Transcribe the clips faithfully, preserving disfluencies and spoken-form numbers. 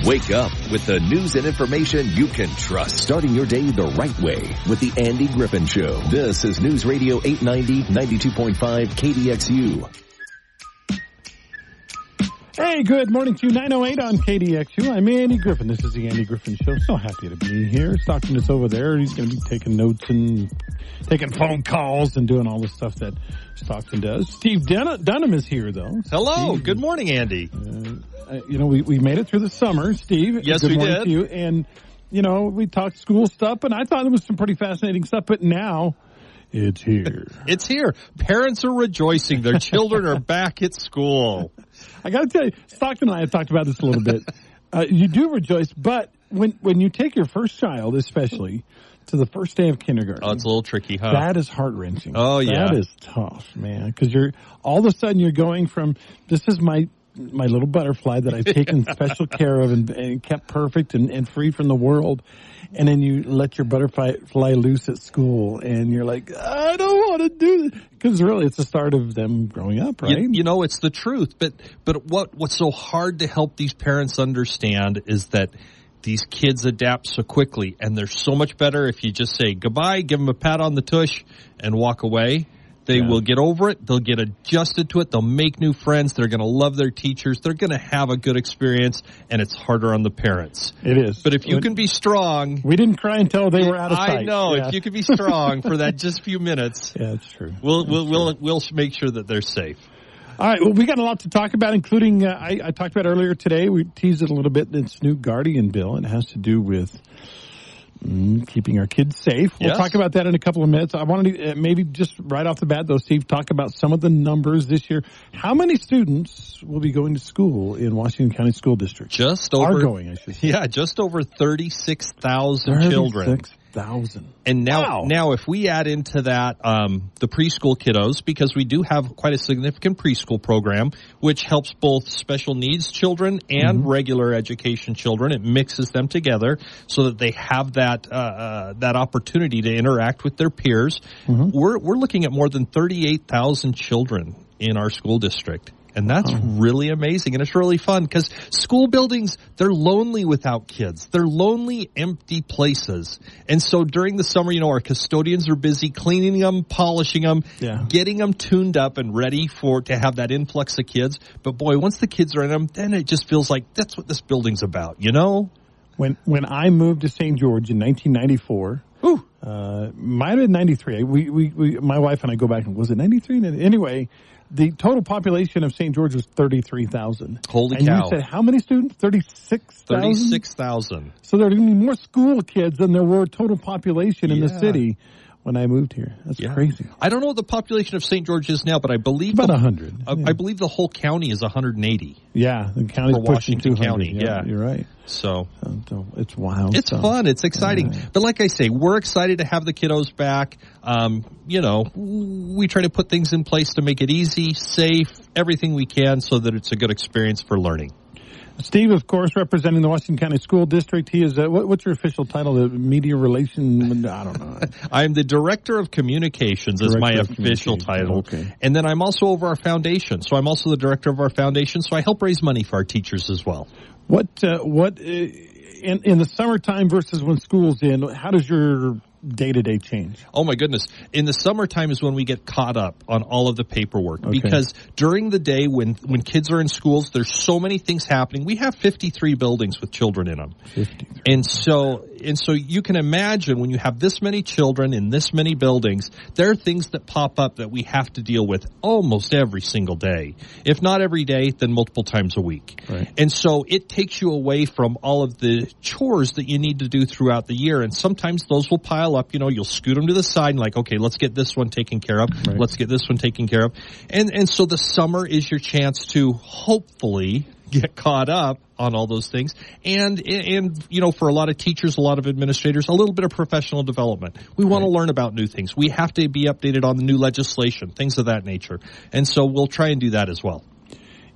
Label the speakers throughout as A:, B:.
A: Wake up with the news and information you can trust. Starting your day the right way with the Andy Griffin Show. This is News Radio eight ninety, ninety-two point five K D X U.
B: Hey, good morning to you. nine oh eight on K D X U. I'm Andy Griffin. This is the Andy Griffin Show. So happy to be here. Stockton is over there. He's going to be taking notes and taking phone calls and doing all the stuff that Stockton does. Steve Dun- Dunham is here, though.
C: Hello.
B: Steve,
C: good morning, Andy.
B: Uh, you know, we, we made it through the summer, Steve.
C: Yes,
B: good
C: we
B: morning
C: did.
B: To you. And, you know, we talked school stuff, and I thought it was some pretty fascinating stuff, but now it's here.
C: It's here. Parents are rejoicing. Their children are back at school.
B: I got to tell you, Stockton and I have talked about this a little bit. Uh, you do rejoice, but when when you take your first child, especially, to the first day of kindergarten.
C: Oh, it's a little tricky, huh?
B: That is heart-wrenching.
C: Oh, yeah.
B: That is tough, man, because you're all of a sudden you're going from, this is my my little butterfly that I've taken special care of and, and kept perfect and, and free from the world. And then you let your butterfly fly loose at school, and you're like, I don't want to do this. Because really, it's the start of them growing up, right?
C: You, you know, it's the truth. But but what what's so hard to help these parents understand is that these kids adapt so quickly, and they're so much better if you just say goodbye, give them a pat on the tush, and walk away. They yeah. will get over it. They'll get adjusted to it. They'll make new friends. They're going to love their teachers. They're going to have a good experience, and it's harder on the parents.
B: It is.
C: But if you
B: when,
C: can be strong.
B: We didn't cry until they were out of sight.
C: I know.
B: Yeah.
C: If you can be strong for that just few minutes.
B: Yeah, that's true.
C: We'll,
B: that's
C: we'll,
B: true.
C: we'll, we'll make sure that they're safe.
B: All right. Well, we got a lot to talk about, including, uh, I, I talked about earlier today. We teased it a little bit. This new Guardian bill. It has to do with Mm, keeping our kids safe. We'll
C: yes.
B: talk about that in a couple of minutes. I wanted to uh, maybe just right off the bat, though, Steve, talk about some of the numbers this year. How many students will be going to school in Washington County School District?
C: Just over.
B: Are going, I should say.
C: Yeah, just over thirty-six thousand children.
B: thirty-six thousand.
C: And now,
B: wow.
C: now, if we add into that um, the preschool kiddos, because we do have quite a significant preschool program, which helps both special needs children and mm-hmm. regular education children. It mixes them together so that they have that uh, uh, that opportunity to interact with their peers. Mm-hmm. We're we're looking at more than thirty-eight thousand children in our school district. And that's oh. really amazing, and it's really fun because school buildings, they're lonely without kids. They're lonely, empty places. And so during the summer, you know, our custodians are busy cleaning them, polishing them, yeah. getting them tuned up and ready for to have that influx of kids. But boy, once the kids are in them, then it just feels like that's what this building's about, you know?
B: When when I moved to Saint George in nineteen ninety-four,
C: Ooh.
B: uh, might have been ninety-three. We, we, we, my wife and I go back and was it ninety-three? Anyway, the total population of Saint George was thirty-three thousand.
C: Holy
B: and
C: cow.
B: And you said how many students? thirty-six thousand?
C: thirty-six thousand.
B: So there are going to be more school kids than there were total population in
C: yeah.
B: the city when I moved here. That's
C: yeah.
B: crazy.
C: I don't know what the population of Saint George is now, but I believe
B: about
C: the,
B: one hundred.
C: Uh,
B: yeah.
C: I believe the whole county is one hundred eighty.
B: Yeah, the county's
C: for
B: pushing
C: Washington
B: two hundred.
C: County. Yeah.
B: yeah, you're right.
C: So
B: it's wild.
C: It's
B: stuff.
C: fun. It's exciting. Yeah. But like I say, we're excited to have the kiddos back. Um, you know, we try to put things in place to make it easy, safe, everything we can so that it's a good experience for learning.
B: Steve, of course, representing the Washington County School District. He is, uh, what, what's your official title? The media relation, I don't know.
C: I'm the Director of Communications is my official title.
B: Okay.
C: And then I'm also over our foundation. So I'm also the director of our foundation. So I help raise money for our teachers as well.
B: What, uh, what, uh, in, in the summertime versus when school's in, how does your day-to-day change?
C: Oh, my goodness. In the summertime is when we get caught up on all of the paperwork.
B: Okay.
C: Because during the day when, when kids are in schools, there's so many things happening. We have fifty-three buildings with children in them.
B: fifty-three.
C: And so, and so you can imagine when you have this many children in this many buildings, there are things that pop up that we have to deal with almost every single day. If not every day, then multiple times a week.
B: Right.
C: And so it takes you away from all of the chores that you need to do throughout the year. And sometimes those will pile up, you know, you'll scoot them to the side and like, okay, let's get this one taken care of.
B: Right.
C: Let's get this one taken care of. And, and so the summer is your chance to hopefully get caught up on all those things. And, and, you know, for a lot of teachers, a lot of administrators, a little bit of professional development. We want
B: right.
C: to learn about new things. We have to be updated on the new legislation, things of that nature. And so we'll try and do that as well.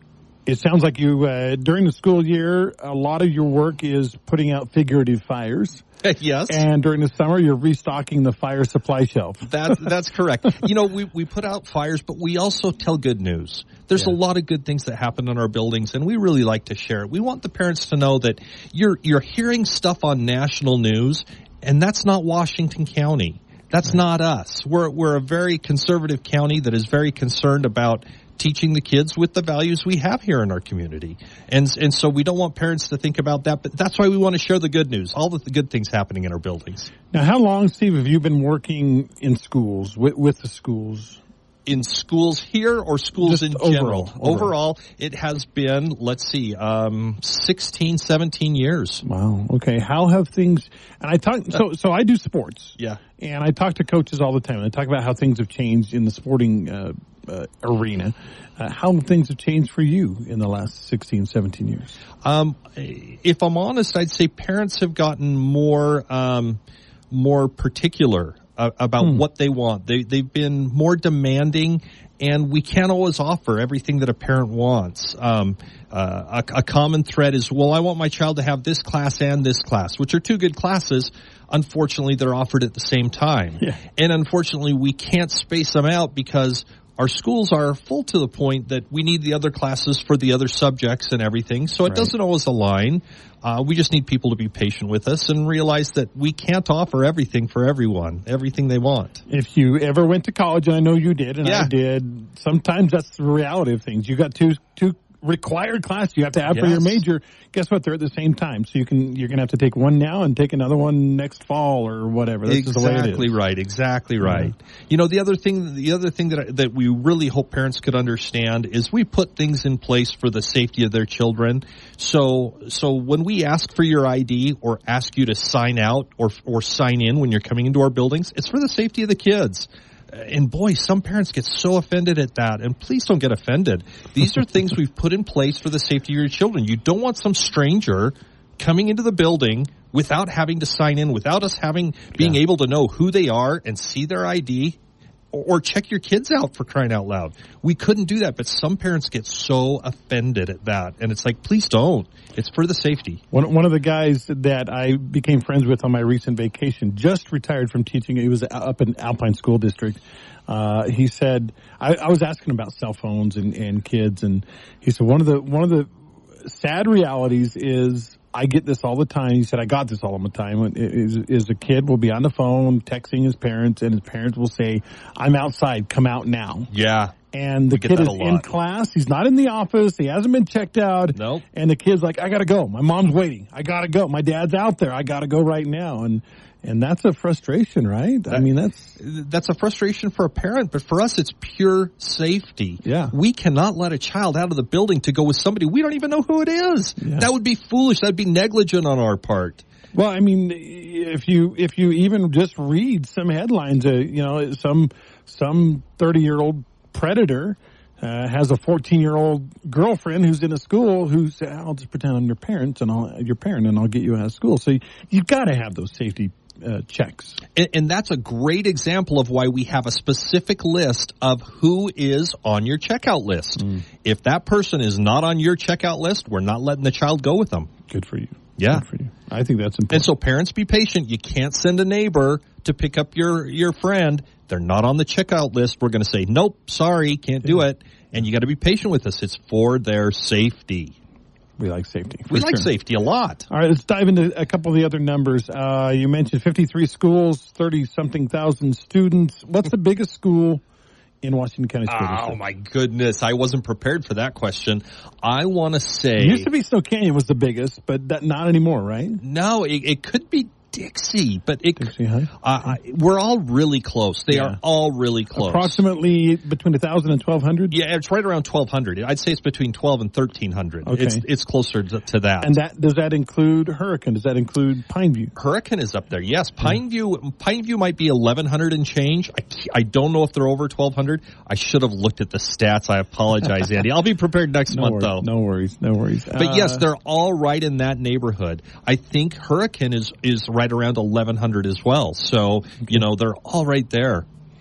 B: It sounds like you, uh, during the school year, a lot of your work is putting out figurative fires.
C: Yes.
B: And during the summer, you're restocking the fire supply shelf.
C: That, that's correct. You know, we, we put out fires, but we also tell good news. There's yeah. a lot of good things that happen in our buildings, and we really like to share it. We want the parents to know that you're you're hearing stuff on national news, and that's not Washington County. That's right. not us. We're we're a very conservative county that is very concerned about teaching the kids with the values we have here in our community. And and so we don't want parents to think about that, but that's why we want to share the good news, all the, the good things happening in our buildings.
B: Now, how long, Steve, have you been working in schools, with, with the schools?
C: In schools here or schools
B: Just
C: in
B: overall,
C: general?
B: Overall.
C: Overall, it has been, let's see, um, sixteen, seventeen years.
B: Wow. Okay. How have things, and I talk, so, so I do sports.
C: Yeah.
B: And I talk to coaches all the time, and I talk about how things have changed in the sporting uh, uh, arena. Uh, how things have changed for you in the last sixteen, seventeen years?
C: Um, if I'm honest, I'd say parents have gotten more, um, more particular uh, about hmm. what they want. They, they've been more demanding, and we can't always offer everything that a parent wants. Um, uh, a, a common thread is, well, I want my child to have this class and this class, which are two good classes. Unfortunately, they're offered at the same time.
B: Yeah.
C: And unfortunately, we can't space them out because our schools are full to the point that we need the other classes for the other subjects and everything. So it
B: right.
C: doesn't always align. Uh, we just need people to be patient with us and realize that we can't offer everything for everyone, everything they want.
B: If you ever went to college, and I know you did, and
C: yeah.
B: I did, sometimes that's the reality of things. You got two, two required classes you have to have
C: yes.
B: for your major. Guess what? They're at the same time. So you can, you're going to have to take one now and take another one next fall or whatever. That's
C: exactly
B: just the way it is.
C: right. Exactly right. Yeah. You know, the other thing, the other thing that, I, that we really hope parents could understand is we put things in place for the safety of their children. So, so when we ask for your I D or ask you to sign out or, or sign in when you're coming into our buildings, it's for the safety of the kids. And boy, some parents get so offended at that. And please don't get offended. These are things we've put in place for the safety of your children. You don't want some stranger coming into the building without having to sign in, without us having being
B: yeah.
C: able to know who they are and see their I D or, or check your kids out, for crying out loud. We couldn't do that, but some parents get so offended at that. And it's like, please don't. It's for the safety.
B: One, one of the guys that I became friends with on my recent vacation just retired from teaching. He was up in Alpine School District. Uh, he said, I, I was asking about cell phones and, and kids, and he said one of the one of the sad realities is I get this all the time. He said, I got this all the time. Is, is a kid will be on the phone texting his parents, and his parents will say, I'm outside, come out now.
C: Yeah.
B: And the kid is in class. He's not in the office. He hasn't been checked out.
C: Nope.
B: And the kid's like, I got to go. My mom's waiting. I got to go. My dad's out there. I got to go right now. And and that's a frustration, right? That, I mean, that's...
C: That's a frustration for a parent, but for us, it's pure safety.
B: Yeah.
C: We cannot let a child out of the building to go with somebody we don't even know who it is.
B: Yeah.
C: That would be foolish. That would be negligent on our part.
B: Well, I mean, if you if you even just read some headlines, uh, you know, some some thirty-year-old predator uh, has a fourteen-year-old girlfriend who's in a school who's, I'll just pretend I'm your parents and I'll your parent and I'll get you out of school. So you, you've got to have those safety uh, checks.
C: And, and that's a great example of why we have a specific list of who is on your checkout list. Mm. If that person is not on your checkout list, we're not letting the child go with them.
B: Good for you.
C: Yeah.
B: Good for you. I think that's important.
C: And so parents, be patient. You can't send a neighbor to pick up your, your friend. They're not on the checkout list. We're going to say, nope, sorry, can't do it. And you got to be patient with us. It's for their safety.
B: We like safety.
C: We like
B: sure.
C: safety a lot.
B: All right, let's dive into a couple of the other numbers. Uh, you mentioned fifty-three schools, thirty-something thousand students. What's the biggest school in Washington County School District?
C: Oh, my goodness. I wasn't prepared for that question. I want to say...
B: It used to be Snow Canyon was the biggest, but that, not anymore, right?
C: No, it, it could be Dixie, but it,
B: Dixie High?
C: Uh, we're all really close. They
B: yeah.
C: are all really close.
B: Approximately between one thousand and twelve hundred?
C: Yeah, it's right around twelve hundred. I'd say it's between twelve and thirteen hundred.
B: Okay.
C: It's it's closer to, to that.
B: And that does that include Hurricane? Does that include Pineview?
C: Hurricane is up there, yes. Pineview mm. Pineview might be eleven hundred and change. I, I don't know if they're over twelve hundred. I should have looked at the stats. I apologize, Andy. I'll be prepared next
B: no
C: month,
B: worries,
C: though.
B: No worries, no worries.
C: But
B: uh,
C: yes, they're all right in that neighborhood. I think Hurricane is, is right around eleven hundred as well. So, you know, they're all right there.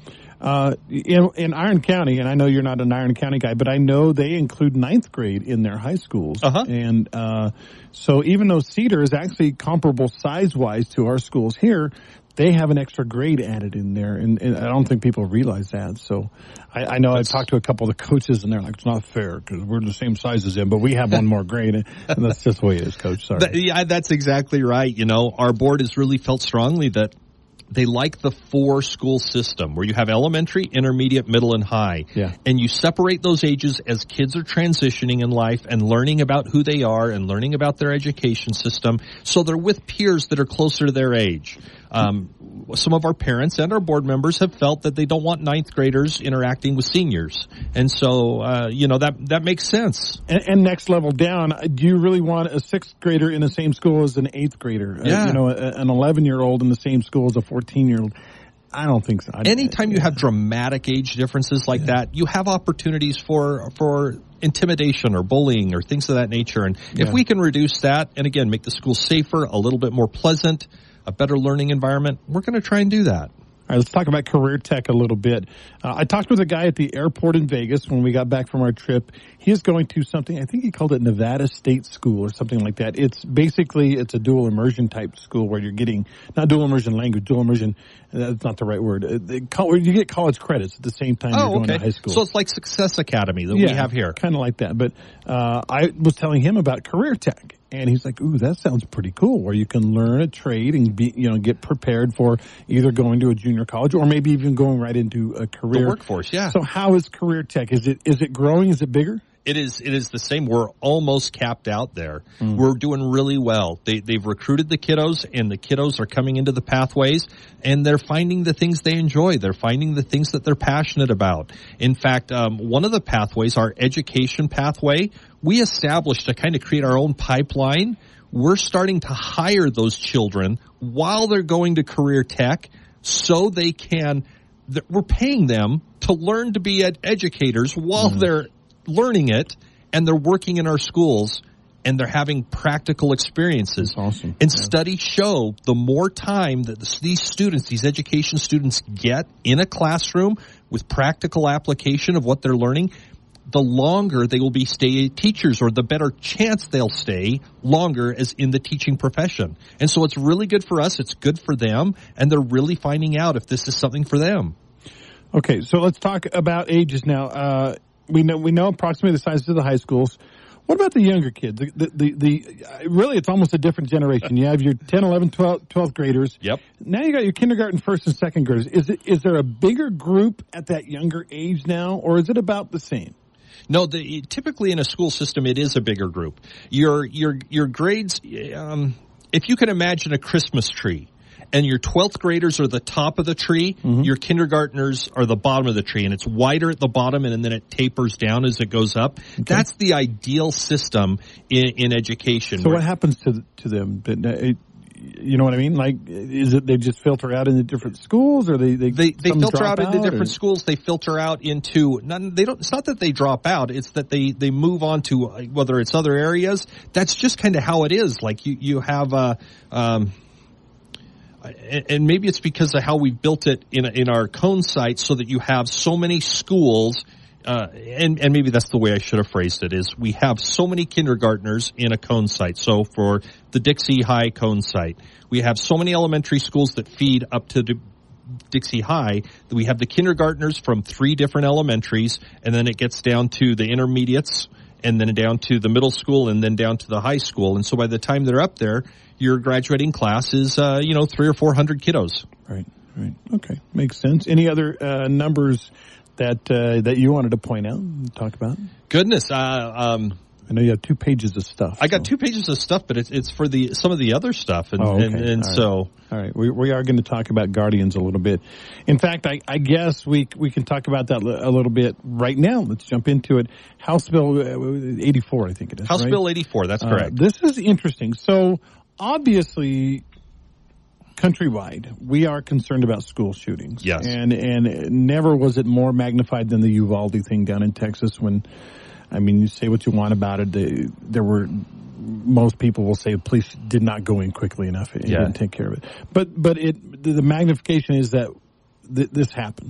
B: Uh, in, in Iron County, and I know you're not an Iron County guy, but I know they include ninth grade in their high schools.
C: Uh-huh.
B: And uh, so even though Cedar is actually comparable size-wise to our schools here, they have an extra grade added in there, and, and I don't think people realize that. So I, I know I've talked to a couple of the coaches, and they're like, it's not fair because we're the same size as them, but we have one more grade, and, and that's just the way it is, Coach. Sorry.
C: That, yeah, that's exactly right. You know, our board has really felt strongly that they like the four school system where you have elementary, intermediate, middle, and high.
B: Yeah.
C: And you separate those ages as kids are transitioning in life and learning about who they are and learning about their education system. So they're with peers that are closer to their age. Um, some of our parents and our board members have felt that they don't want ninth graders interacting with seniors. And so, uh, you know, that, that makes sense.
B: And, and next level down, do you really want a sixth grader in the same school as an eighth grader?
C: Yeah.
B: Uh, you know, a, an eleven-year-old in the same school as a fourteen-year-old? I don't think so. I,
C: Anytime you have dramatic age differences like yeah. that, you have opportunities for for intimidation or bullying or things of that nature. And if
B: yeah.
C: we can reduce that and, again, make the school safer, a little bit more pleasant, a better learning environment, we're going to try and do that.
B: All right, let's talk about career tech a little bit. Uh, I talked with a guy at the airport in Vegas when we got back from our trip. He is going to something, I think he called it Nevada State School or something like that. It's basically, it's a dual immersion type school where you're getting, not dual immersion language, dual immersion, that's not the right word. Uh, they call, you get college credits at the same time
C: oh,
B: you're going
C: okay.
B: to high school.
C: So it's like Success Academy that
B: yeah,
C: we have here.
B: Kind of like that. But uh, I was telling him about career tech. And he's like, ooh, that sounds pretty cool, where you can learn a trade and be, you know, get prepared for either going to a junior college or maybe even going right into a career.
C: The workforce, yeah.
B: So how is career tech? Is it is it growing? Is it bigger?
C: It is. It is the same. We're almost capped out there.
B: Mm.
C: We're doing really well. They, they've recruited the kiddos, and the kiddos are coming into the pathways, and they're finding the things they enjoy. They're finding the things that they're passionate about. In fact, um, one of the pathways, our education pathway, we established to kind of create our own pipeline. We're starting to hire those children while they're going to career tech, so they can. We're paying them to learn to be ed- educators while mm. they're learning it, and they're working in our schools, and they're having practical experiences.
B: That's awesome.
C: And
B: yeah.
C: studies show the more time that this, these students, these education students get in a classroom with practical application of what they're learning, the longer they will be stay teachers, or the better chance they'll stay longer as in the teaching profession. And so it's really good for us. It's good for them, and they're really finding out if this is something for them.
B: Okay, so let's talk about ages now. Uh, we know we know approximately the sizes of the high schools. What about the younger kids? The, the, the, the really, it's almost a different generation. You have your ten, eleven, twelve, twelfth graders.
C: Yep.
B: Now you got your kindergarten, first, and second graders. Is it is there a bigger group at that younger age now, or is it about the same?
C: No, the, typically in a school system, it is a bigger group. Your your your grades, um, if you can imagine a Christmas tree, and your twelfth graders are the top of the tree, mm-hmm. your kindergartners are the bottom of the tree, and it's wider at the bottom, and, and then it tapers down as it goes up. Okay. That's the ideal system in, in education.
B: So what happens to to them? It, you know what I mean? Like, is it they just filter out into different schools, or they they
C: they, they filter out into
B: out,
C: different
B: or?
C: schools? They filter out into not, they don't. It's not that they drop out. It's that they they move on to uh, whether it's other areas. That's just kind of how it is. Like you you have a. Um, And maybe it's because of how we built it in in our cone site, so that you have so many schools, uh, and, and maybe that's the way I should have phrased it, is we have so many kindergartners in a cone site. So for the Dixie High cone site, we have so many elementary schools that feed up to the Dixie High that we have the kindergartners from three different elementaries, and then it gets down to the intermediates, and then down to the middle school, and then down to the high school. And so by the time they're up there, your graduating class is, uh, you know, three or four hundred kiddos.
B: Right, right. Okay, makes sense. Any other uh, numbers that uh, that you wanted to point out and talk about?
C: Goodness, uh, um,
B: I know you have two pages of stuff.
C: I got
B: so.
C: two pages of stuff, but it's it's for the some of the other stuff, and
B: oh, okay.
C: and, and
B: all
C: so
B: right. all right, we we are going to talk about Guardians a little bit. In fact, I, I guess we we can talk about that a little bit right now. Let's jump into it. House Bill eighty-four, I think it is.
C: House
B: right?
C: Bill eighty-four. That's correct.
B: Uh, this is interesting. So obviously, countrywide, we are concerned about school shootings.
C: Yes,
B: and and never was it more magnified than the Uvalde thing down in Texas when. I mean, you say what you want about it. They, there were, most people will say the police did not go in quickly enough and
C: yeah.
B: didn't take care of it. But, but it, the, the magnification is that th- this happens.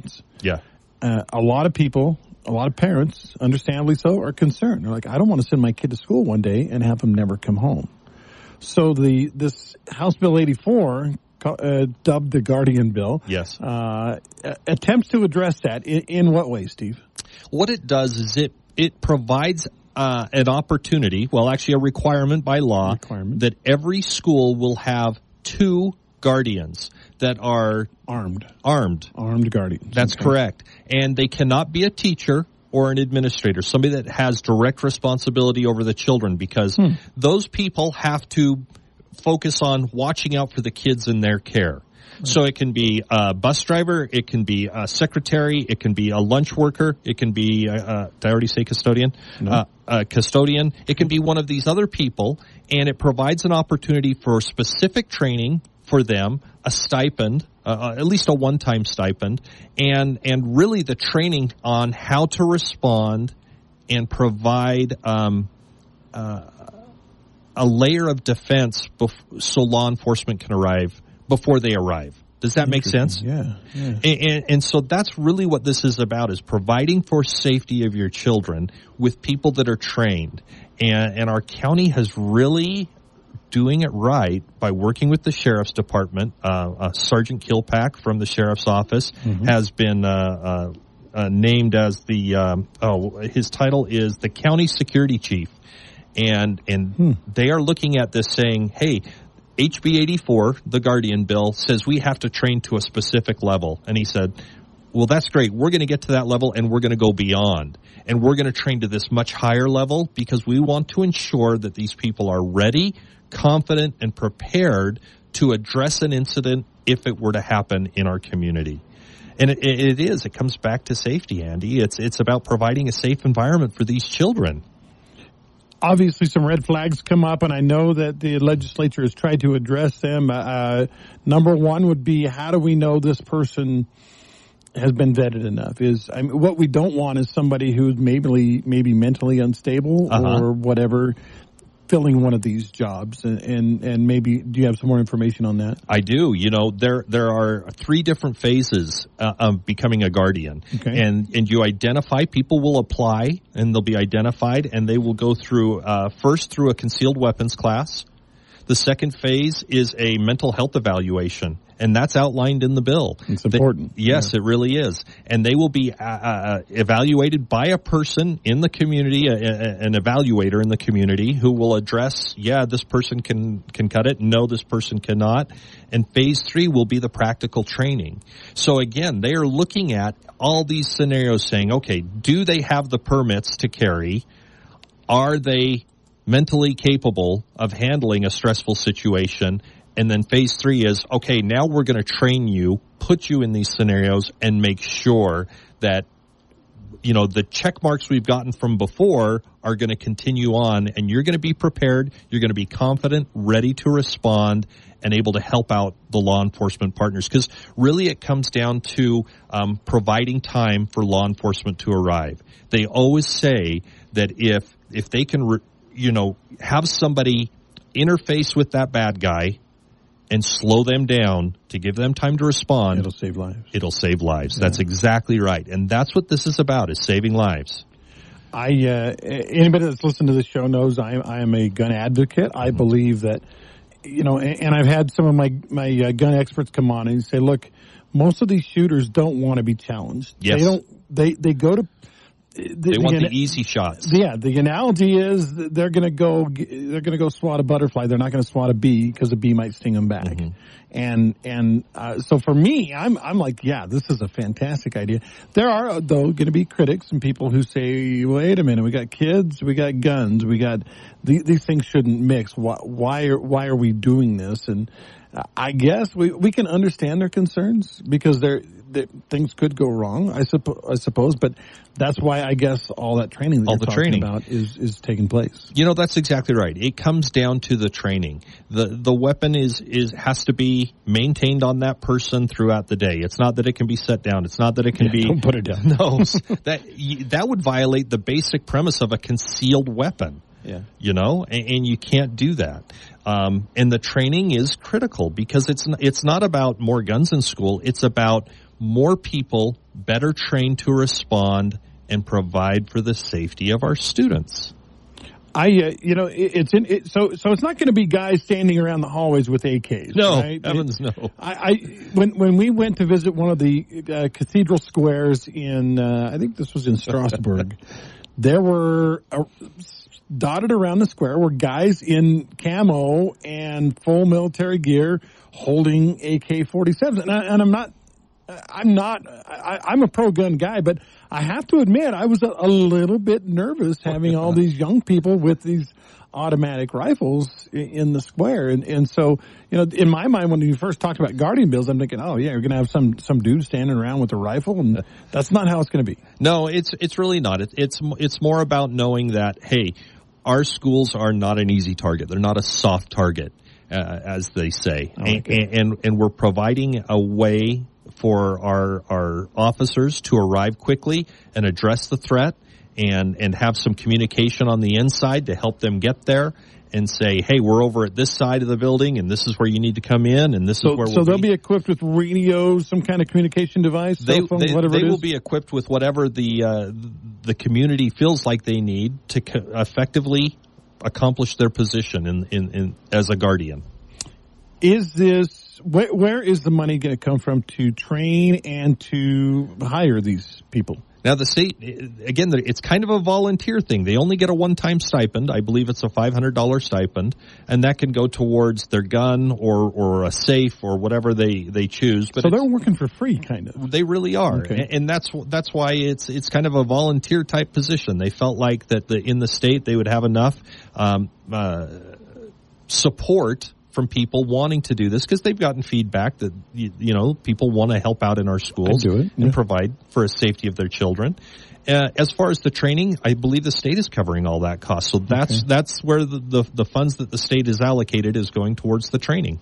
C: Yeah.
B: Uh, a lot of people, a lot of parents, understandably so, are concerned. They're like, I don't want to send my kid to school one day and have him never come home. So the this House Bill eighty-four, uh, dubbed the Guardian Bill,
C: yes,
B: uh, attempts to address that. In, in what way, Steve?
C: What it does is it it provides uh, an opportunity, well, actually a requirement by law,
B: requirement.
C: that every school will have two guardians that are
B: armed.
C: Armed.
B: Armed guardians.
C: That's okay. Correct. And they cannot be a teacher or an administrator, somebody that has direct responsibility over the children, because hmm. those people have to focus on watching out for the kids in their care. Right. So it can be a bus driver, it can be a secretary, it can be a lunch worker, it can be, uh, uh, did I already say custodian? No. Uh, a custodian. It can be one of these other people, and it provides an opportunity for specific training for them, a stipend, uh, at least a one-time stipend, and and really the training on how to respond and provide um, uh, a layer of defense bef- so law enforcement can arrive before they arrive. Does that make sense?
B: Yeah. yeah.
C: And, and, and so that's really what this is about, is providing for safety of your children with people that are trained. And, and our county has really doing it right by working with the sheriff's department. Uh, uh, Sergeant Kilpack from the sheriff's office mm-hmm. has been uh, uh, uh, named as the um, oh his title is the county security chief, and and hmm. they are looking at this saying, hey, H B eighty-four, the Guardian Bill, says we have to train to a specific level, and he said, well, that's great. We're going to get to that level, and we're going to go beyond. And we're going to train to this much higher level because we want to ensure that these people are ready, confident, and prepared to address an incident if it were to happen in our community. And it, it is. It comes back to safety, Andy. It's it's about providing a safe environment for these children.
B: Obviously, some red flags come up, and I know that the legislature has tried to address them. Uh, number one would be, how do we know this person has been vetted enough? Is I mean, what we don't want is somebody who's maybe maybe mentally unstable uh-huh. or whatever, filling one of these jobs, and, and and maybe do you have some more information on that?
C: I do. You know, there there are three different phases uh, of becoming a guardian,
B: okay.
C: and and you identify. People will apply, and they'll be identified, and they will go through uh, first through a concealed weapons class. The second phase is a mental health evaluation, and that's outlined in the bill.
B: It's important.
C: They, yes,
B: yeah.
C: it really is. And they will be uh, uh, evaluated by a person in the community, a, a, an evaluator in the community, who will address, yeah, this person can, can cut it, no, this person cannot. And phase three will be the practical training. So again, they are looking at all these scenarios saying, okay, do they have the permits to carry? Are they mentally capable of handling a stressful situation? And then phase three is, okay, now we're going to train you, put you in these scenarios, and make sure that, you know, the check marks we've gotten from before are going to continue on, and you're going to be prepared, you're going to be confident, ready to respond, and able to help out the law enforcement partners. Because really it comes down to um, providing time for law enforcement to arrive. They always say that if if they can, re- you know, have somebody interface with that bad guy and slow them down to give them time to respond,
B: it'll save lives.
C: It'll save lives.
B: Yeah.
C: That's exactly right. And that's what this is about, is saving lives.
B: I uh, anybody that's listened to this show knows I, I am a gun advocate. I mm-hmm. believe that, you know, and, and I've had some of my, my uh, gun experts come on and say, look, most of these shooters don't want to be challenged.
C: Yes.
B: They don't, they, they go to,
C: The, they want the, the easy shots.
B: Yeah, the analogy is they're going to go they're going to go swat a butterfly. They're not going to swat a bee because a bee might sting them back. Mm-hmm. And and uh, so for me, I'm I'm like, yeah, this is a fantastic idea. There are though going to be critics and people who say, wait a minute, we got kids, we got guns, we got these, these things shouldn't mix. Why why are why are we doing this? And I guess we we can understand their concerns because they're. That things could go wrong, I, suppo- I suppose, but that's why I guess all that training that
C: all
B: you're
C: the
B: talking
C: training.
B: about is, is taking place.
C: You know, that's exactly right. It comes down to the training. The the weapon is, is has to be maintained on that person throughout the day. It's not that it can be set down. It's not that it can
B: yeah,
C: be...
B: Don't put it down.
C: No, that, that would violate the basic premise of a concealed weapon.
B: Yeah.
C: You know, and, and you can't do that. Um, and the training is critical because it's n- it's not about more guns in school. It's about more people better trained to respond and provide for the safety of our students.
B: I, uh, you know, it, it's in, it, so so it's not going to be guys standing around the hallways with A Ks.
C: No,
B: right?
C: heavens
B: it,
C: no.
B: I, I when when we went to visit one of the uh, cathedral squares in, uh, I think this was in Strasbourg, there were uh, dotted around the square were guys in camo and full military gear holding A K forty-sevens, and, I, and I'm not. I'm not, I, I'm a pro-gun guy, but I have to admit I was a, a little bit nervous having all these young people with these automatic rifles in, in the square. And, and so, you know, in my mind, when you first talked about guardian bills, I'm thinking, oh, yeah, you're going to have some, some dude standing around with a rifle, and that's not how it's going to be.
C: No, it's it's really not. It, it's it's more about knowing that, hey, our schools are not an easy target. They're not a soft target, uh, as they say.
B: Like
C: and, and, and we're providing a way for our our officers to arrive quickly and address the threat and and have some communication on the inside to help them get there and say, hey, we're over at this side of the building and this is where you need to come in and this
B: so,
C: is where
B: so
C: we'll
B: they'll
C: be.
B: be equipped with radios, some kind of communication device,
C: They,
B: cell phone,
C: they,
B: whatever
C: they
B: it is?
C: will be equipped with whatever the uh, the community feels like they need to co- effectively accomplish their position in, in, in as a guardian.
B: Is this Where, where is the money going to come from to train and to hire these people?
C: Now, the state, again, it's kind of a volunteer thing. They only get a one-time stipend. I believe it's a five hundred dollars stipend, and that can go towards their gun or, or a safe or whatever they, they choose. But
B: so they're working for free, kind of.
C: They really are,
B: okay.
C: and that's that's why it's it's kind of a volunteer type position. They felt like that the, in the state they would have enough um, uh, support from people wanting to do this because they've gotten feedback that, you, you know, people want to help out in our schools
B: do it, yeah.
C: and provide for the safety of their children. Uh, as far as the training, I believe the state is covering all that cost. So that's
B: okay.
C: that's where the, the, the funds that the state is allocated is going towards the training.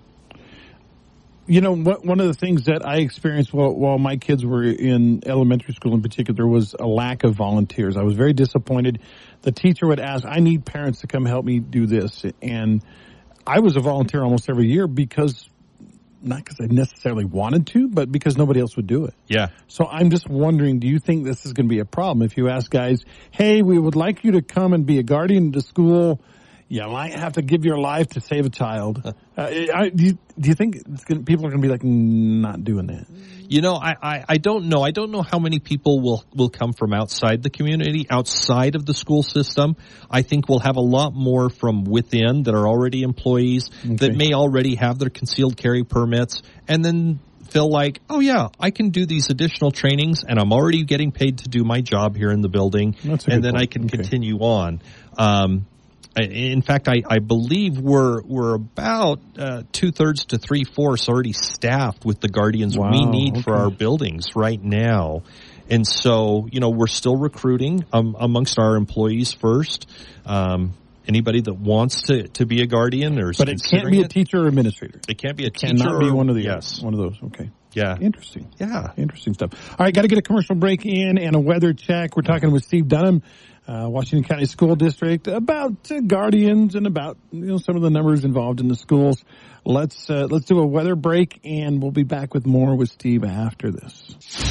B: You know, what, one of the things that I experienced while, while my kids were in elementary school in particular was a lack of volunteers. I was very disappointed. The teacher would ask, I need parents to come help me do this. And I was a volunteer almost every year because, not because I necessarily wanted to, but because nobody else would do it.
C: Yeah.
B: So I'm just wondering, do you think this is going to be a problem if you ask guys, hey, we would like you to come and be a guardian to school. You might have to give your life to save a child. Uh, I, do, you, do you think it's gonna, people are going to be like, not doing that?
C: You know, I, I, I don't know. I don't know how many people will, will come from outside the community, outside of the school system. I think we'll have a lot more from within that are already employees
B: okay.
C: that may already have their concealed carry permits and then feel like, oh yeah, I can do these additional trainings and I'm already getting paid to do my job here in the building.
B: That's a
C: and
B: good
C: then
B: point.
C: I can
B: okay.
C: continue on. Um, In fact, I, I believe we're we're about uh, two thirds to three fourths already staffed with the guardians
B: wow,
C: we need
B: okay.
C: for our buildings right now, and so you know we're still recruiting um, amongst our employees first. Um, anybody that wants to, to be a guardian or
B: but it can't be a teacher or administrator.
C: It can't be a
B: it
C: teacher.
B: Cannot
C: or,
B: be one of the
C: yes,
B: one of those. Okay.
C: Yeah.
B: Interesting.
C: Yeah.
B: Interesting stuff. All right, got to get a commercial break in and a weather check. We're talking with Steve Dunham, uh, Washington County School District, about uh, guardians and about you know some of the numbers involved in the schools. Let's uh, let's do a weather break, and we'll be back with more with Steve after this.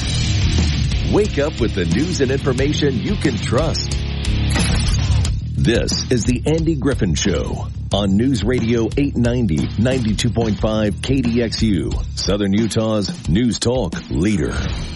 A: Wake up with the news and information you can trust. This is the Andy Griffin Show on News Radio eight ninety, ninety-two point five K D X U, Southern Utah's news talk leader.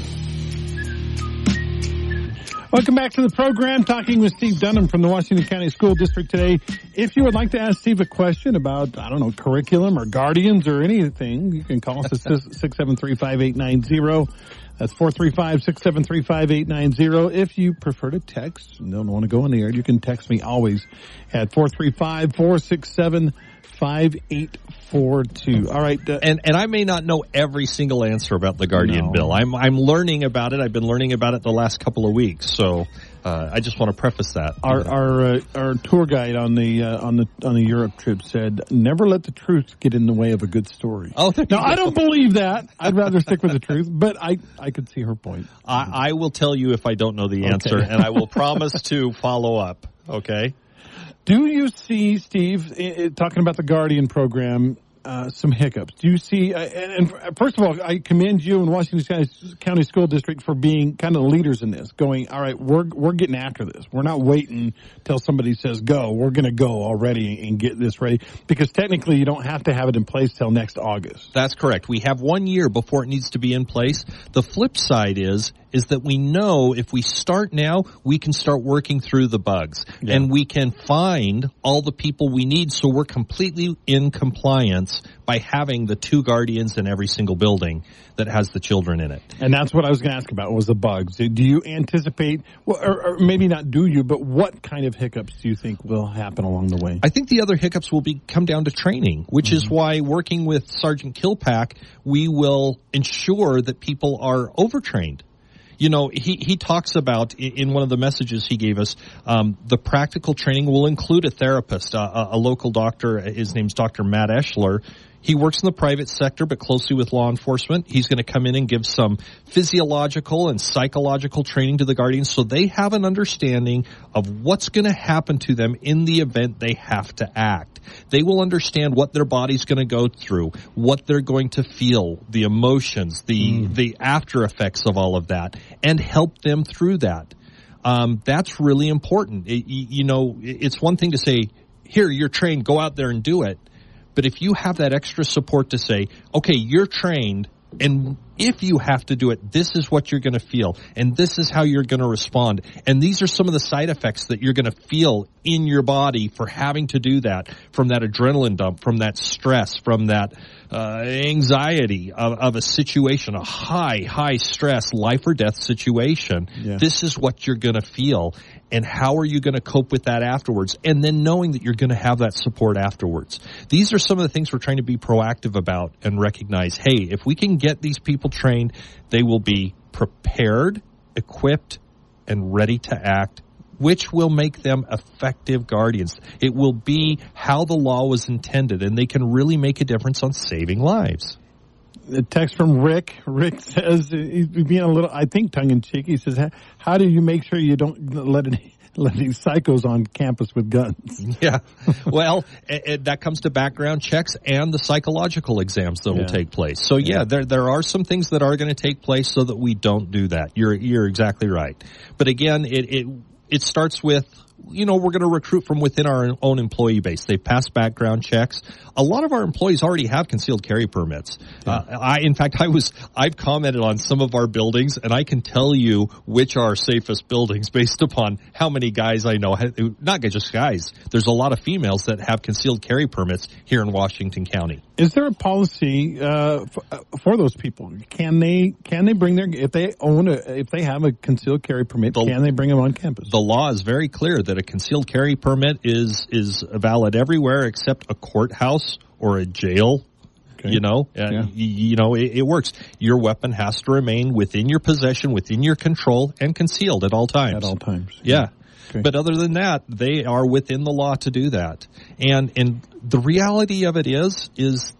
B: Welcome back to the program, talking with Steve Dunham from the Washington County School District today. If you would like to ask Steve a question about, I don't know, curriculum or guardians or anything, you can call us at six seven three, five eight nine zero. That's four three five, six seven three, five eight nine zero. If you prefer to text and don't want to go on the air, you can text me always at four three five, four six seven, five eight four two. All right. Uh,
C: and and I may not know every single answer about the Guardian
B: No.
C: bill. I'm I'm learning about it. I've been learning about it the last couple of weeks. So uh, I just want to preface that.
B: Our our uh, our tour guide on the uh, on the on the Europe trip said, "Never let the truth get in the way of a good story."
C: Oh, there you
B: now I
C: go.
B: don't believe that. I'd rather stick with the truth, but I I could see her point.
C: I, I will tell you if I don't know the answer,
B: Okay.
C: and I will promise to follow up. Okay.
B: Do you see, Steve, i- i- talking about the Guardian program, uh, some hiccups? Do you see, uh, and, and first of all, I commend you and Washington County School District for being kind of leaders in this, going, all right, we're we're getting after this. We're not waiting till somebody says go. We're going to go already and get this ready, because technically you don't have to have it in place till next August.
C: That's correct. We have one year before it needs to be in place. The flip side is is that we know if we start now, we can start working through the bugs. Yeah. And we can find all the people we need, so we're completely in compliance by having the two guardians in every single building that has the children in it.
B: And that's what I was going to ask about, was the bugs. Do you anticipate, well, or, or maybe not do you, but what kind of hiccups do you think will happen along the way?
C: I think the other hiccups will be come down to training, which mm-hmm. is why working with Sergeant Kilpack, we will ensure that people are overtrained. You know, he, he talks about, in one of the messages he gave us, um, the practical training will include a therapist, uh, a, a local doctor. His name's Doctor Matt Eschler. He works in the private sector, but closely with law enforcement. He's going to come in and give some physiological and psychological training to the guardians, so they have an understanding of what's going to happen to them in the event they have to act. They will understand what their body's going to go through, what they're going to feel, the emotions, the mm. the after effects of all of that, and help them through that. Um, that's really important. It, you know, it's one thing to say, here, you're trained, go out there and do it. But if you have that extra support to say, okay, you're trained, and if you have to do it, this is what you're going to feel, and this is how you're going to respond, and these are some of the side effects that you're going to feel in your body for having to do that, from that adrenaline dump, from that stress, from that uh, anxiety of, of a situation, a high, high stress, life or death situation. Yeah. This is what you're going to feel, and how are you going to cope with that afterwards? And then knowing that you're going to have that support afterwards. These are some of the things we're trying to be proactive about and recognize, hey, if we can get these people trained, they will be prepared, equipped, and ready to act, which will make them effective guardians. It will be how the law was intended, and they can really make a difference on saving lives.
B: A text from Rick. Rick says, he's being a little, I think, tongue-in-cheek. He says, how do you make sure you don't let it... let these psychos on campus with guns?
C: Yeah. Well, it, it, that comes to background checks and the psychological exams that yeah. will take place. So yeah, yeah, there there are some things that are going to take place so that we don't do that. You're you're exactly right. But again, it it it starts with, you know, we're going to recruit from within our own employee base. They pass background checks. A lot of our employees already have concealed carry permits. Yeah. Uh, I, in fact, I was, I've commented on some of our buildings, and I can tell you which are our safest buildings based upon how many guys I know, not just guys. There's a lot of females that have concealed carry permits here in Washington County.
B: Is there a policy uh, for, for those people? Can they can they bring their, if they own a, if they have a concealed carry permit, the, can they bring them on campus?
C: The law is very clear that a concealed carry permit is is valid everywhere except a courthouse or a jail. Okay. You know, uh, yeah. you, you know, it, it works. Your weapon has to remain within your possession, within your control, and concealed at all times.
B: At all times.
C: Yeah. yeah. Okay. But other than that, they are within the law to do that. And and the reality of it is, is,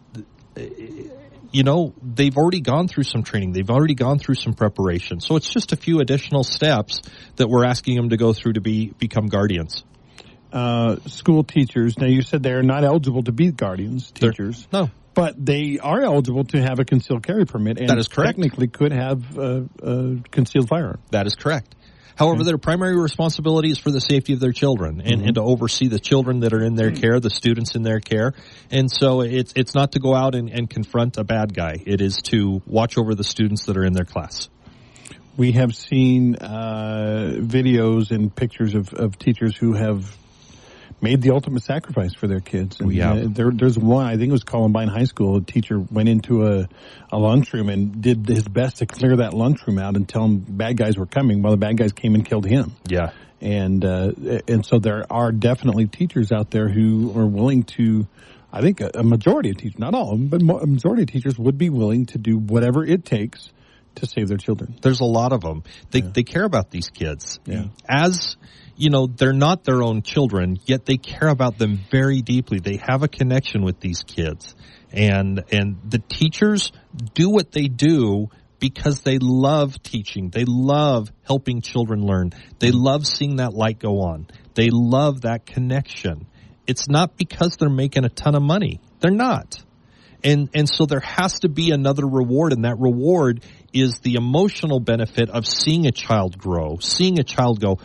C: you know, they've already gone through some training. They've already gone through some preparation. So it's just a few additional steps that we're asking them to go through to be become guardians.
B: Uh, school teachers, now you said they're not eligible to be guardians, teachers.
C: They're, no.
B: But they are eligible to have a concealed carry permit. And
C: that is correct.
B: Technically could have a, a concealed firearm.
C: That is correct. However, okay. their primary responsibility is for the safety of their children and, mm-hmm. and to oversee the children that are in their care, the students in their care. And so it's it's not to go out and, and confront a bad guy. It is to watch over the students that are in their class.
B: We have seen uh, videos and pictures of, of teachers who have made the ultimate sacrifice for their kids. And,
C: yeah.
B: uh, there, there's one, I think it was Columbine High School, a teacher went into a, a lunchroom and did his best to clear that lunchroom out and tell them bad guys were coming while the bad guys came and killed him.
C: Yeah.
B: And, uh, and so there are definitely teachers out there who are willing to, I think a, a majority of teachers, not all of them, but a majority of teachers would be willing to do whatever it takes to save their children.
C: There's a lot of them. They, yeah. they care about these kids.
B: Yeah.
C: As, you know, they're not their own children, yet they care about them very deeply. They have a connection with these kids. And and the teachers do what they do because they love teaching. They love helping children learn. They love seeing that light go on. They love that connection. It's not because they're making a ton of money. They're not. And and so there has to be another reward, and that reward is the emotional benefit of seeing a child grow, seeing a child go,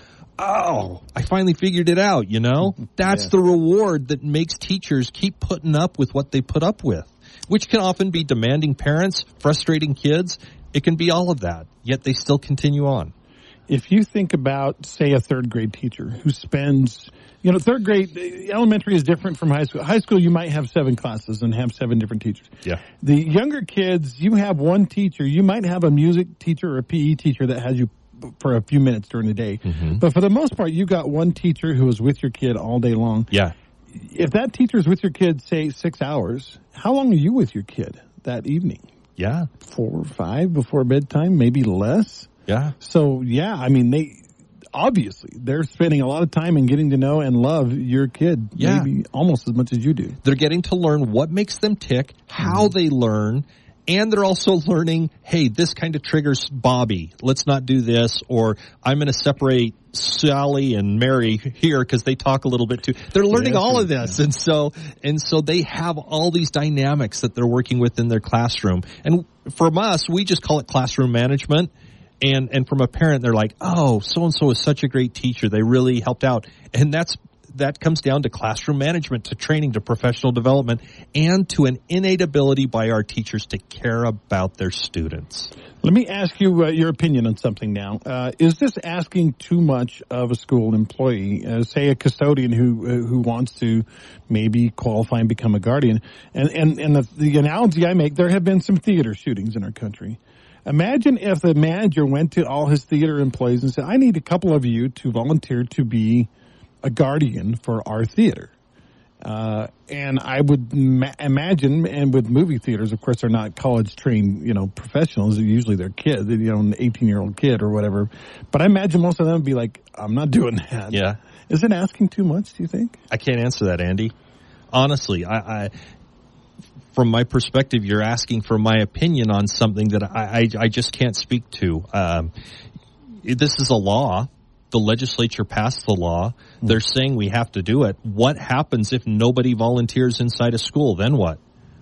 C: oh, I finally figured it out, you know? That's yeah. the reward that makes teachers keep putting up with what they put up with, which can often be demanding parents, frustrating kids. It can be all of that, yet they still continue on.
B: If you think about, say, a third grade teacher who spends, you know, third grade, elementary is different from high school. High school, you might have seven classes and have seven different teachers.
C: Yeah.
B: The younger kids, you have one teacher. You might have a music teacher or a P E teacher that has you for a few minutes during the day. Mm-hmm. But for the most part, you got one teacher who is with your kid all day long.
C: Yeah.
B: If that teacher is with your kid, say, six hours, how long are you with your kid that evening?
C: Yeah.
B: Four or five before bedtime, maybe less.
C: Yeah.
B: So, yeah, I mean, they obviously they're spending a lot of time in getting to know and love your kid,
C: yeah.
B: maybe almost as much as you do.
C: They're getting to learn what makes them tick, how mm-hmm. they learn, and they're also learning, hey, this kind of triggers Bobby. Let's not do this, or I'm going to separate Sally and Mary here because they talk a little bit too. They're learning yeah, all of this, yeah. and so and so they have all these dynamics that they're working with in their classroom. And from us, we just call it classroom management. And and from a parent, they're like, oh, so-and-so is such a great teacher. They really helped out. And that's that comes down to classroom management, to training, to professional development, and to an innate ability by our teachers to care about their students.
B: Let me ask you uh, your opinion on something now. Uh, is this asking too much of a school employee, uh, say a custodian who uh, who wants to maybe qualify and become a guardian? And, and, and the, the analogy I make, there have been some theater shootings in our country. Imagine if the manager went to all his theater employees and said, I need a couple of you to volunteer to be a guardian for our theater. Uh, and I would ma- imagine, and with movie theaters, of course, they're not college-trained, you know, professionals. Usually they're kids, you know, an eighteen-year-old kid or whatever. But I imagine most of them would be like, I'm not doing that.
C: Yeah.
B: Is it asking too much, do you think?
C: I can't answer that, Andy. Honestly, I... I From my perspective, you're asking for my opinion on something that I, I, I just can't speak to. Um, this is a law. The legislature passed the law. They're saying we have to do it. What happens if nobody volunteers inside a school? Then what?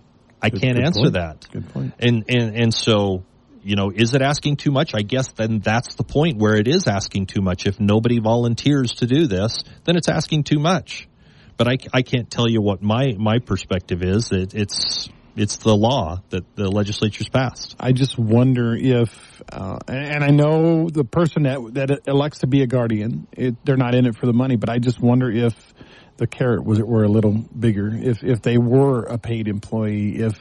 C: I good, can't good answer
B: point.
C: that.
B: Good point.
C: And, and, and so, you know, is it asking too much? I guess then that's the point where it is asking too much. If nobody volunteers to do this, then it's asking too much. But I, I can't tell you what my, my perspective is. It, it's it's the law that the legislature's passed.
B: I just wonder if, uh, and I know the person that that elects to be a guardian, it, they're not in it for the money, but I just wonder if the carrot was were a little bigger, if if they were a paid employee, if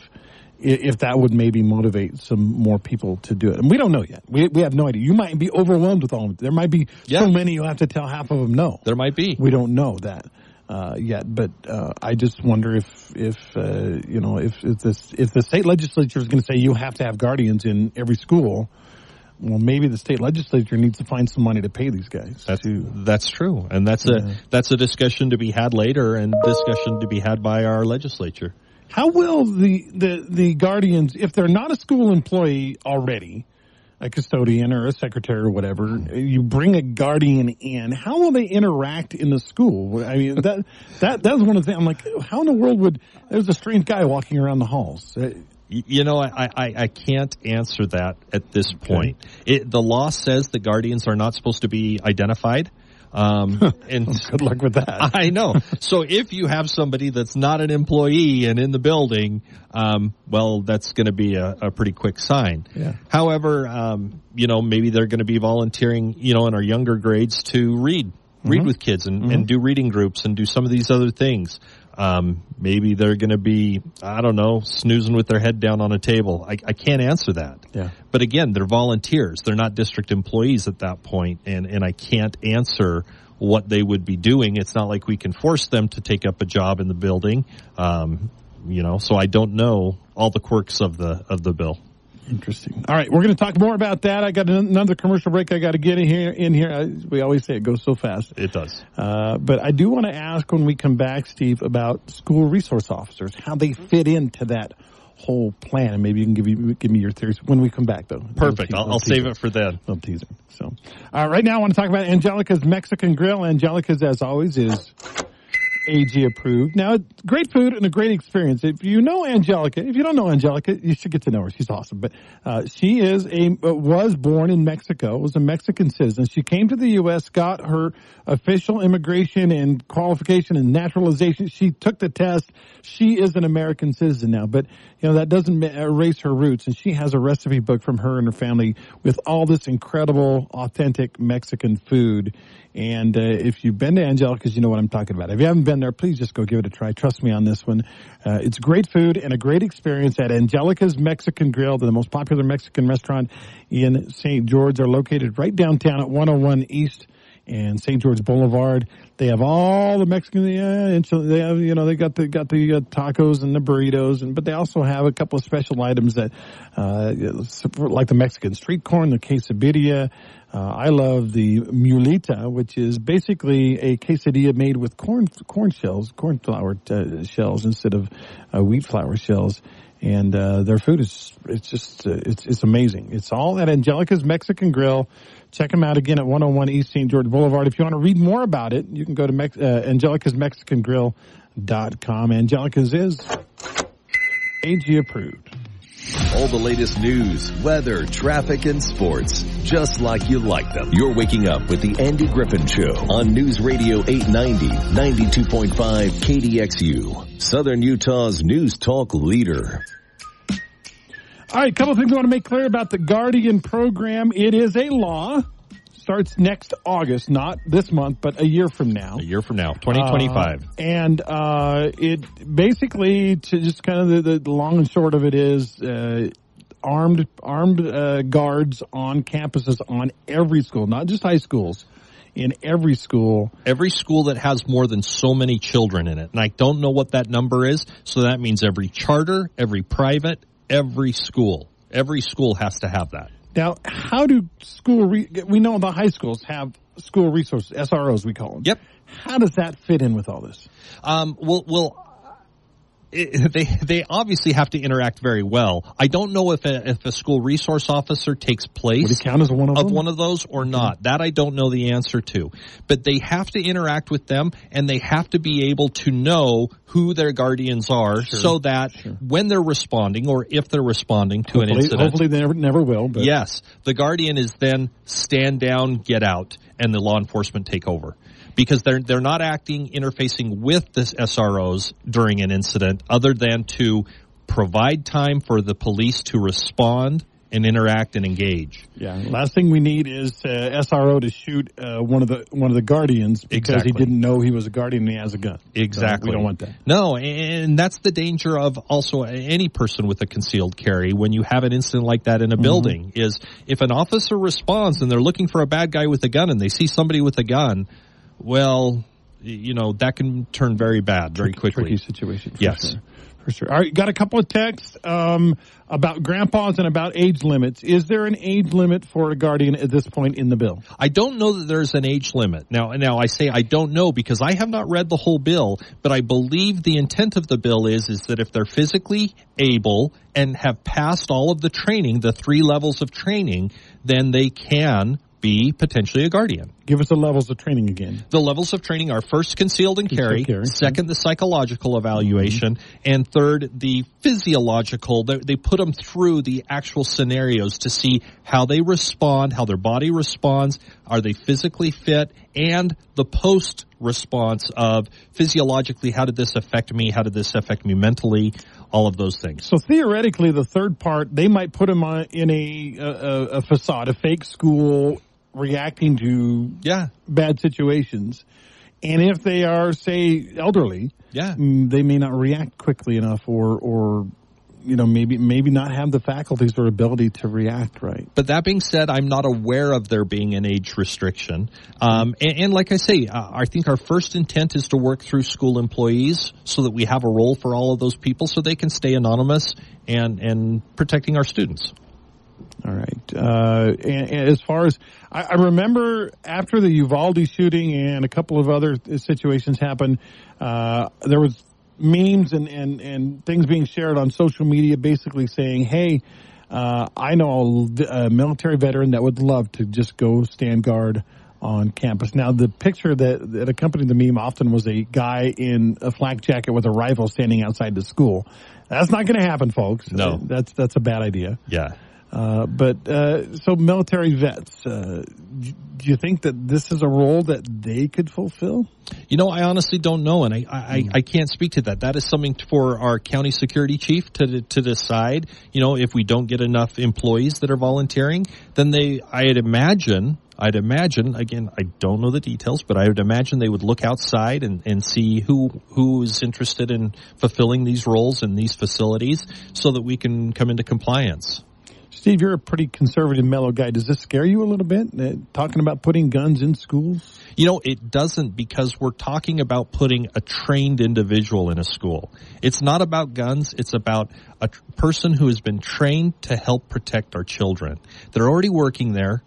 B: if that would maybe motivate some more people to do it. And we don't know yet. We we have no idea. You might be overwhelmed with all of it. There might be yeah. so many you'll have to tell half of them no.
C: There might be.
B: We don't know that. Uh, yet, but uh, I just wonder if, if uh, you know, if, if this if the state legislature is going to say you have to have guardians in every school, well, maybe the state legislature needs to find some money to pay these guys.
C: That's
B: to,
C: that's true, and that's yeah. a that's a discussion to be had later, and discussion to be had by our legislature.
B: How will the the the guardians, if they're not a school employee already, a custodian or a secretary or whatever, you bring a guardian in, how will they interact in the school? I mean, that that that's one of the things. I'm like, how in the world would, there's a strange guy walking around the halls.
C: You know, I, I, I can't answer that at this point. Okay. It, the law says the guardians are not supposed to be identified. Um, and
B: well, good luck with that.
C: I know. So if you have somebody that's not an employee and in the building, um, well, that's going to be a, a pretty quick sign.
B: Yeah.
C: However, um, you know, maybe they're going to be volunteering, you know, in our younger grades to read, mm-hmm. read with kids and, mm-hmm. and do reading groups and do some of these other things. Um, maybe they're going to be, I don't know, snoozing with their head down on a table. I, I can't answer that.
B: Yeah.
C: But again, they're volunteers. They're not district employees at that point, and, and I can't answer what they would be doing. It's not like we can force them to take up a job in the building. Um, you know, so I don't know all the quirks of the of the bill.
B: Interesting. All right, we're going to talk more about that. I got another commercial break I got to get in here. In here, we always say it goes so fast.
C: It does.
B: Uh, but I do want to ask when we come back, Steve, about school resource officers, how they fit into that whole plan, and maybe you can give you give me your theories when we come back, though.
C: Perfect. I'll, I'll save it for then.
B: Little teaser. So, uh, right now I want to talk about Angelica's Mexican Grill. Angelica's, as always, is A G approved. Now, it's great food and a great experience. If you know Angelica, if you don't know Angelica, you should get to know her. She's awesome. But uh, she is a was born in Mexico, was a Mexican citizen. She came to the U S, got her official immigration and qualification and naturalization. She took the test. She is an American citizen now. But, you know, that doesn't erase her roots. And she has a recipe book from her and her family with all this incredible, authentic Mexican food. And uh, if you've been to Angelica's, you know what I'm talking about. If you haven't been there, please just go give it a try. Trust me on this one. Uh, it's great food and a great experience at Angelica's Mexican Grill, the most popular Mexican restaurant in Saint George. They're located right downtown at one oh one East and Saint George Boulevard. They have all the Mexican, yeah, they have, you know, they got the, got the uh, tacos and the burritos, and, but they also have a couple of special items that, uh, like the Mexican street corn, the quesadilla. Uh, I love the mulita, which is basically a quesadilla made with corn, corn shells, corn flour uh, shells instead of uh, wheat flour shells. And, uh, their food is, it's just, uh, it's, it's amazing. It's all at Angelica's Mexican Grill. Check them out again at one oh one East Saint George Boulevard. If you want to read more about it, you can go to Mex- uh, Angelica's Mexican Grill dot com. Angelica's is A G approved.
A: All the latest news, weather, traffic, and sports, just like you like them. You're waking up with the Andy Griffin Show on News Radio eight ninety, ninety-two point five K D X U, Southern Utah's news talk leader.
B: All right, a couple of things I want to make clear about the Guardian program. It is a law. Starts next August, not this month, but a year from now.
C: A year from now, twenty twenty-five.
B: Uh, and uh, it basically, to just kind of the, the long and short of it is uh, armed armed uh, guards on campuses on every school, not just high schools. In every school.
C: Every school that has more than so many children in it. And I don't know what that number is, so that means every charter, every private, every school. Every school has to have that.
B: Now, how do school, re- we know the high schools have school resources, S R Os we call them.
C: Yep.
B: How does that fit in with all this?
C: Um, well, well, it, they they obviously have to interact very well. I don't know if a, if a school resource officer takes place
B: Would it count as one of,
C: of
B: them?
C: one of those or not. That I don't know the answer to. But they have to interact with them, and they have to be able to know who their guardians are,
B: sure,
C: so that
B: sure.
C: when they're responding, or if they're responding to
B: hopefully,
C: an incident,
B: hopefully they never, never will. But.
C: Yes, the guardian is then stand down, get out, and the law enforcement take over. Because they're they're not acting, interfacing with this S R Os during an incident, other than to provide time for the police to respond and interact and engage.
B: Yeah. Last thing we need is uh, S R O to shoot uh, one of the one of the guardians because
C: exactly.
B: he didn't know he was a guardian and he has a gun.
C: Exactly.
B: So we don't want that.
C: No, and that's the danger of also any person with a concealed carry when you have an incident like that in a mm-hmm. building, is if an officer responds and they're looking for a bad guy with a gun and they see somebody with a gun, well, you know, that can turn very bad very quickly.
B: Tricky situation. For
C: yes.
B: Sure. For sure. All right, got a couple of texts um, about grandpas and about age limits. Is there an age limit for a guardian at this point in the bill?
C: I don't know that there's an age limit. Now, now I say I don't know because I have not read the whole bill, but I believe the intent of the bill is, is that if they're physically able and have passed all of the training, the three levels of training, then they can be potentially a guardian.
B: Give us the levels of training again.
C: The levels of training are first concealed and carry, carry. second the psychological evaluation, mm-hmm. and third the physiological. They, they put them through the actual scenarios to see how they respond, how their body responds, are they physically fit, and the post response of physiologically, how did this affect me, how did this affect me mentally, all of those things.
B: So theoretically, the third part, they might put them on, in a, a, a facade, a fake school, reacting to
C: yeah.
B: bad situations. And if they are, say, elderly,
C: yeah.
B: they may not react quickly enough or, or you know, maybe maybe not have the faculties or ability to react right.
C: But that being said, I'm not aware of there being an age restriction. Um, and, and like I say, uh, I think our first intent is to work through school employees so that we have a role for all of those people so they can stay anonymous and, and protecting our students.
B: All right. Uh, and, and as far as I, I remember, after the Uvalde shooting and a couple of other situations happened, uh, there was memes and, and, and things being shared on social media basically saying, hey, uh, I know a military veteran that would love to just go stand guard on campus. Now, the picture that, that accompanied the meme often was a guy in a flak jacket with a rifle standing outside the school. That's not going to happen, folks.
C: No.
B: That's, that's a bad idea.
C: Yeah.
B: Uh, but, uh, so military vets, uh, do you think that this is a role that they could fulfill?
C: You know, I honestly don't know, and I, I, I can't speak to that. That is something for our county security chief to to decide. You know, if we don't get enough employees that are volunteering, then they, I'd imagine, I'd imagine, again, I don't know the details, but I would imagine they would look outside and, and see who who is interested in fulfilling these roles in these facilities so that we can come into compliance.
B: Steve, you're a pretty conservative, mellow guy. Does this scare you a little bit, uh, talking about putting guns in schools?
C: You know, it doesn't, because we're talking about putting a trained individual in a school. It's not about guns. It's about a tr- person who has been trained to help protect our children. They're already working there,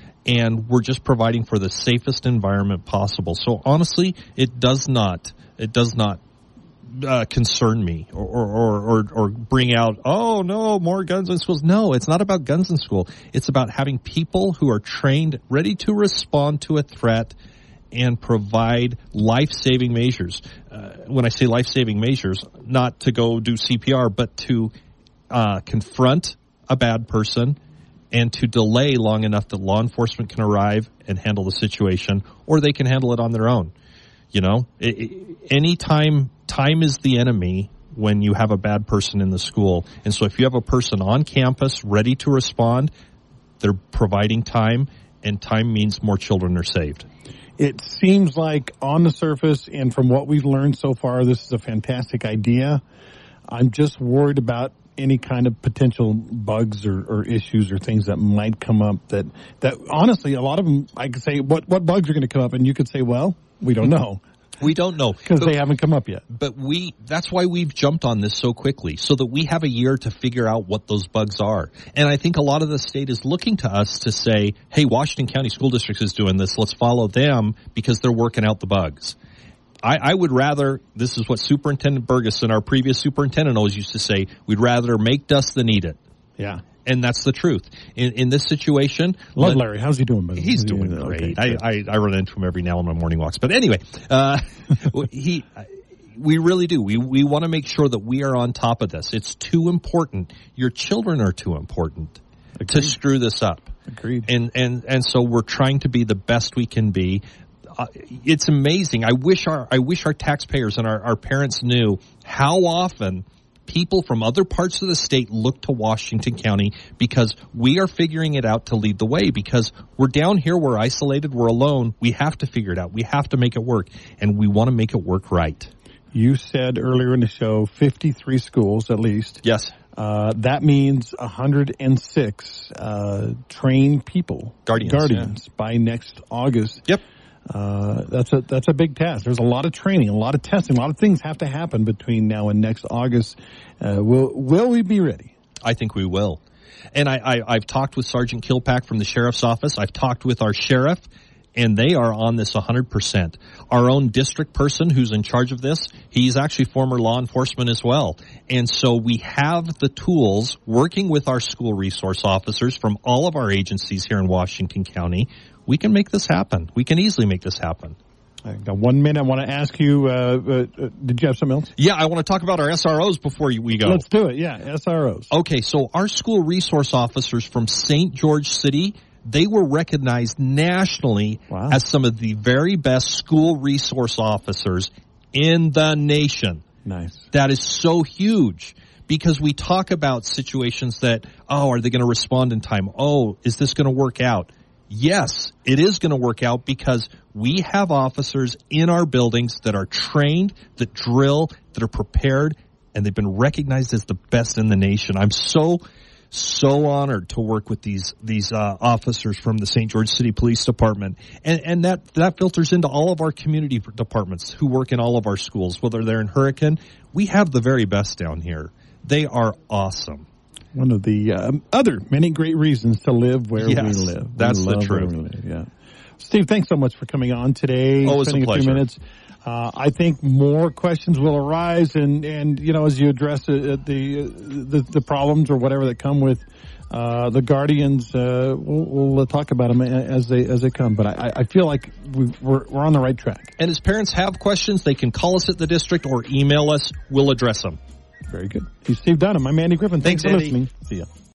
C: and we're just providing for the safest environment possible. So honestly, it does not, it does not Uh, concern me or, or, or, or bring out, oh no, more guns in schools. No, it's not about guns in school. It's about having people who are trained, ready to respond to a threat and provide life-saving measures. Uh, when I say life-saving measures, not to go do C P R, but to uh, confront a bad person and to delay long enough that law enforcement can arrive and handle the situation, or they can handle it on their own. You know, it, it, anytime time is the enemy when you have a bad person in the school. And so if you have a person on campus ready to respond, they're providing time, and time means more children are saved.
B: It seems like on the surface and from what we've learned so far, this is a fantastic idea. I'm just worried about any kind of potential bugs or, or issues or things that might come up that, that honestly, a lot of them, I could say, what, what bugs are going to come up? And you could say, well, we don't know.
C: We don't know.
B: Because they haven't come up yet.
C: But we, that's why we've jumped on this so quickly, so that we have a year to figure out what those bugs are. And I think a lot of the state is looking to us to say, hey, Washington County School District is doing this. Let's follow them because they're working out the bugs. I, I would rather, this is what Superintendent Bergeson, our previous superintendent, always used to say, we'd rather make dust than eat it.
B: Yeah.
C: And that's the truth. In, in this situation...
B: Love let, Larry. How's he doing, buddy?
C: He's doing yeah, great. Okay, I, I, I run into him every now and then on my morning walks. But anyway, uh, he, we really do. We, we want to make sure that we are on top of this. It's too important. Your children are too important Agreed. to screw this up.
B: Agreed.
C: And, and, and so we're trying to be the best we can be. Uh, it's amazing. I wish our, I wish our taxpayers and our, our parents knew how often people from other parts of the state look to Washington County, because we are figuring it out to lead the way, because we're down here, we're isolated, we're alone. We have to figure it out. We have to make it work, and we want to make it work right.
B: You said earlier in the show fifty-three schools at least.
C: Yes.
B: Uh, that means one hundred six uh, trained people,
C: guardians,
B: guardians
C: yeah.
B: by next August.
C: Yep.
B: Uh, that's a, that's a big task. There's a lot of training, a lot of testing, a lot of things have to happen between now and next August. Uh, will, will we be ready?
C: I think we will. And I, I, I've talked with Sergeant Kilpack from the Sheriff's Office. I've talked with our sheriff, and they are on this one hundred percent. Our own district person who's in charge of this, he's actually former law enforcement as well. And so we have the tools, working with our school resource officers from all of our agencies here in Washington County. We can make this happen. We can easily make this happen.
B: I've got one minute. I want to ask you, uh, uh, did you have something else?
C: Yeah, I want to talk about our S R Os before we go.
B: Let's do it. Yeah, S R Os.
C: Okay, so our school resource officers from Saint George City, they were recognized nationally wow. as some of the very best school resource officers in the nation.
B: Nice.
C: That is so huge, because we talk about situations that, oh, are they going to respond in time? Oh, is this going to work out? Yes, it is going to work out, because we have officers in our buildings that are trained, that drill, that are prepared, and they've been recognized as the best in the nation. I'm so, so honored to work with these these uh, officers from the Saint George City Police Department. And, and that, that filters into all of our community departments who work in all of our schools, whether they're in Hurricane. We have the very best down here. They are awesome.
B: One of the uh, other many great reasons to live where
C: yes,
B: we live.
C: That's
B: we
C: the truth.
B: Yeah. Steve, thanks so much for coming on today.
C: Oh, it's a pleasure.
B: A few minutes. Uh, I think more questions will arise, and, and you know, as you address uh, the, the the problems or whatever that come with uh, the Guardians, uh, we'll, we'll talk about them as they as they come. But I, I feel like we, we're we're on the right track.
C: And as parents have questions, they can call us at the district or email us. We'll address them.
B: Very good. He's Steve Dunham. I'm Andy Griffin. Thanks,
C: Thanks
B: for
C: Andy.
B: listening. See ya.